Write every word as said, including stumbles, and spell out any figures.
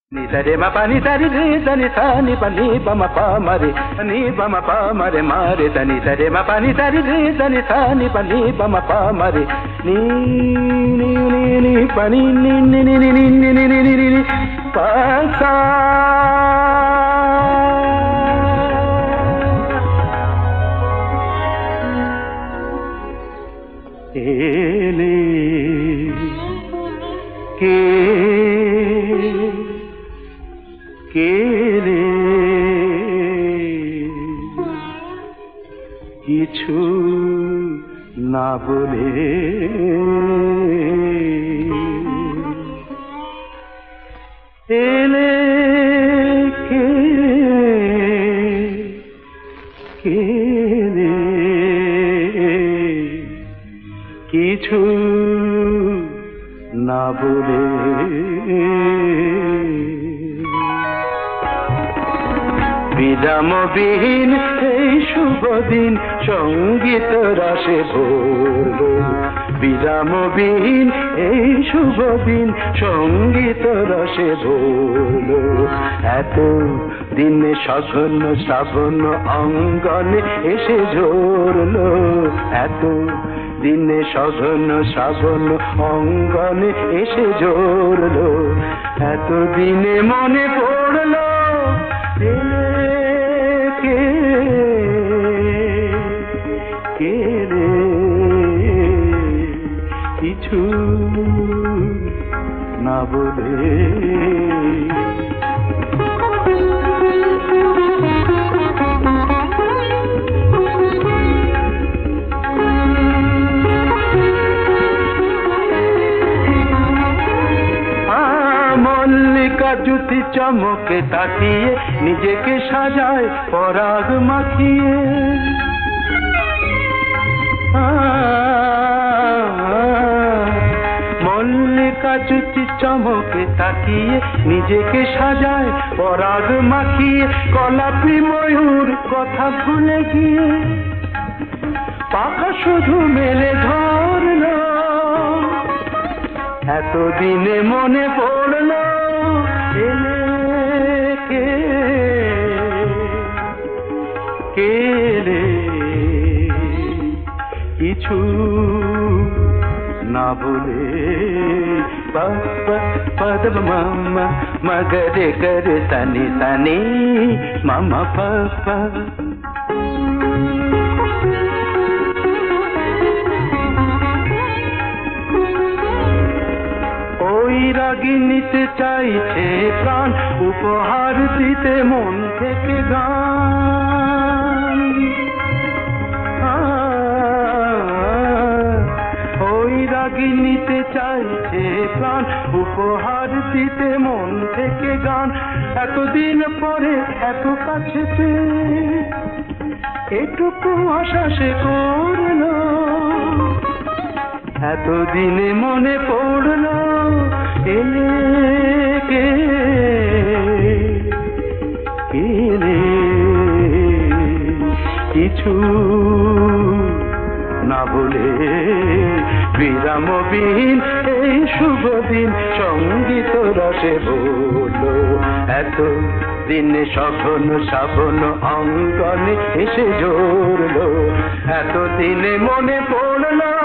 Ni sa re ma pa ni sa re re sa ni sa ni pa ni pa ma pa ma re ni pa ma pa ma re ma re sa ni sa re ma pa ni sa re re sa ni sa ni pa ni pa ma pa ma re ni ni ni ni pa ni ni ni ni ni ni ni ni ni ni ni pa sa ele ke কেরে কিছু না বলে এলে কে কেরে কিছু না বলে বিরামবিহীন এই শুভ দিন সঙ্গীত রসে ভরল বিরামবিহীন এই শুভ দিন সঙ্গীত রসে ভরল এত দিনে সঘন শ্রাবণ অঙ্গনে এসে ঝরল এত দিনে সঘন শ্রাবণ অঙ্গনে এসে ঝরল এত দিনে মনে পড়ল কে রে কিছু না বলে জুতি চমকে তাকিয়ে নিজেকে সাজায় পরাগ মাখিয়ে মল্লিকা জুতি চমকে তাকিয়ে নিজেকে সাজায় পরাগ মাখিয়ে কলাপি ময়ূর কথা ভুলে গিয়ে পাখা শুধু মেলে ধরল এতদিনে মনে পড়ল এলে কে কে রে কিছু না বলে পদ মামা মগরে করে তনি তনি মামা পাপা রাগিনীতে চাইছে প্রাণ উপহার দিতে মন থেকে গান ওই রাগিনীতে চাইছে প্রাণ উপহার দিতে মন থেকে গান এতদিন পরে এত কাছে এটুকু আশা সে করল এতদিনে মনে পড়ল এলে কে রে কিছু না বলে বিরামবিহীন এই শুভ দিন সঙ্গীত রসে ভরল এত দিনে সঘন শ্রাবণ অঙ্গনে এসে ঝরল এত দিনে মনে পড়ল